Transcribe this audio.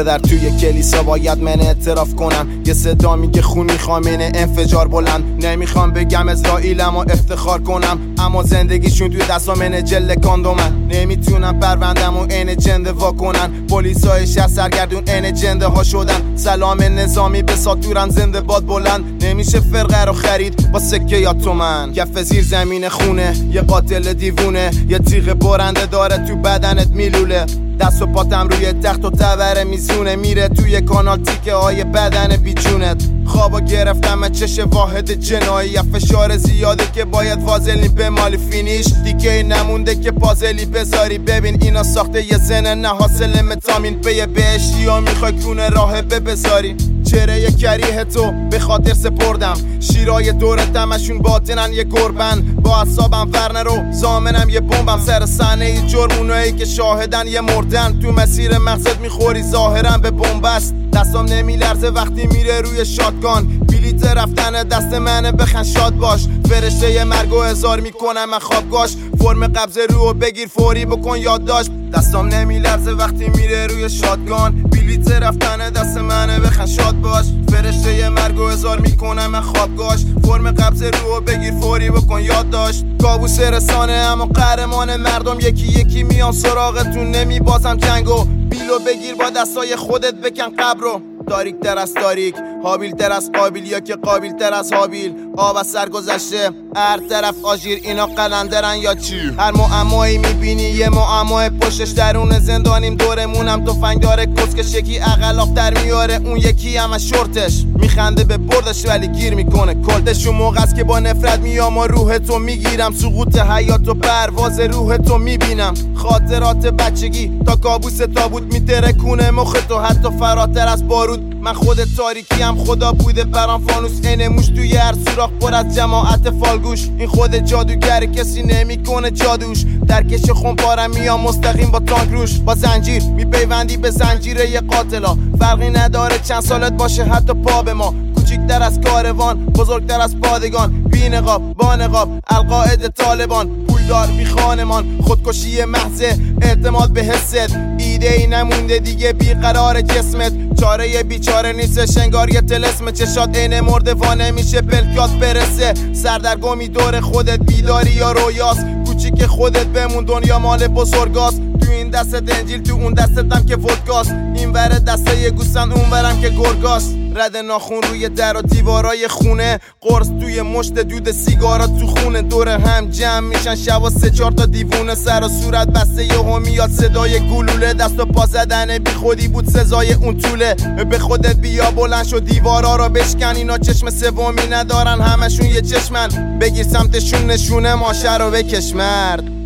پدر توی کلیسا باید من اعتراف کنم. یه صدا میگه خونی خامنه انفجار بلند. نمیخوام بگم اسرائیلم و افتخار کنم، اما زندگیشون توی دستا من جل کاندومن. نمیتونم پروندم و این جنده وا کنن. پلیسای شهر سرگردون این جنده ها شدن. سلام نظامی به ساتورن زنده باد بلند. نمیشه فرقه رو خرید با سکه یا تومن. کف زیر زمین خونه یه قاتل دیوونه، یه تیغ برنده داره تو بدنت میلوله. دست و پاتم روی تخت و تبر میزونه، میره توی کانال تیکه های بدن بیجونت. خوابا گرفتم چش واحد جنایی، فشار زیاده که باید وازلین به مالی فینیش. دیگه نمونده که پازلی بذاری. ببین اینا ساخته یه زن نه حاصل متامین. به بهشتی ها میخوای کونه راه بذاری. چهره کریه تو به خاطر سپردم، شیرای دورتم اشون باطنن یه گربن. با اعصابم ورنه رو زامنم یه بمبم. سر صحنه ای جرم اونایی که شاهدن یه مردن. تو مسیر مقصد میخوری ظاهرا به بنبست. دستام نمیلرزه وقتی میره روی شاتگان. بلیت رفتن دست منه بخن شاد باش. فرشته ی مرگو هزار میکنم من خوابگاش. فرم قبض رو بگیر فوری بکن یادداشت. دستام نمیلرزه وقتی میره روی شاتگان. بلیت رفتن دست منه بخن شاد باش. فرشته ی مرگو هزار میکنم من خوابگاش. فرم قبض رو بگیر فوری بکن یادداشت. کابوس رسانه اما قهرمان مردم. یکی یکی میان سراغتون نمیبازم جنگو. بیلو بگیر با دستای خودت بکن قبرو. تاریک تر از تاریک، حابیل تر از قابیل، یا که قابیل تر از حابیل. آب از سر گذشته هر طرف آژیر، اینا قلندرن یا چی؟ هر معمایی میبینی یه معمای پشتش. درون زندانیم دورمونم تفنگ داره کسکش. یکی عقلاق‌تر میاره اون یکی هم از شورتش. میخنده به بردش ولی گیر میکنه کلتش. اون موقع است که با نفرت میام و روح تو میگیرم. سقوط حیات و پرواز روح تو میبینم. خاطرات بچگی تا کابوس تابوت میترکونه مخ تو حتی فراتر از بارود. من خود تاریکی هم خدا بوده برام فانوس. اینه موش توی هر سوراخ پر از جماعت فالگوش. این خود جادوگر کسی نمیکنه جادوش. در کش خونپارم میام مستقیم با تانک روش. با زنجیر میپیوندی به زنجیره ی قاتلا. فرقی نداره چند سالت باشه حتی پا به ما. کوچیک‌تر از کاروان بزرگتر از پادگان. بی نقاب با نقاب القاعده طالبان. پولدار بی خانمان خودکشی محض. اعتماد به حست ایده ای نمونده دیگه بیقرار جسمت. چاره بیچاره نیست انگار یه طلسم. چشات عین مرده وا نمیشه پلکات برسه. سردرگمی دور خودت بیداری یا رویاست. کوچیک خودت بمون دنیا مال بزرگاست. تو این دستت انجیل تو اون دستتم که ودکاست. این ور دسته یه گوسفند اون ورم که گرگاست. رد ناخون روی در و دیوارای خونه. قرص توی مشت دود سیگارا تو خونه. دور هم جمع میشن شبا 3-4 تا دیوونه. سر و صورت بسته یهو میاد صدای گلوله. دست و پا زدن بی خودی بود سزای اون طوله. به خودت بیا بلند شو دیوارا رو بشکن. اینا چشم سومی ندارن همشون یه چشمن. بگیر سمتشون نشونه ماشه رو بکش مرد.